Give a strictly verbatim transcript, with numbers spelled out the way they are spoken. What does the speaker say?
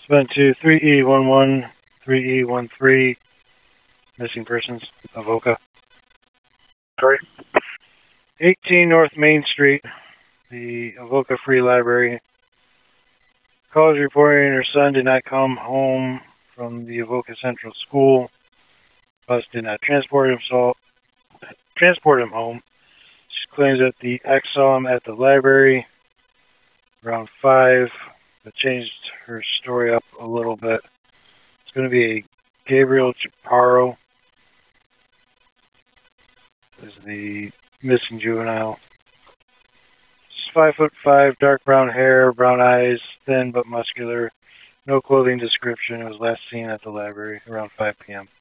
Spent to three E one one, three E one three, missing persons, Avoca. Sorry? eighteen North Main Street, the Avoca Free Library. College reporting her son did not come home from the Avoca Central School. Bus did not transport himself, transport him home. She claims that the ex saw him at the library around five, but changed her story up a little bit. It's going to be a Gabriel Chaparro is the missing juvenile. She's five foot five, dark brown hair, brown eyes, thin but muscular. No clothing description. It was last seen at the library around five P M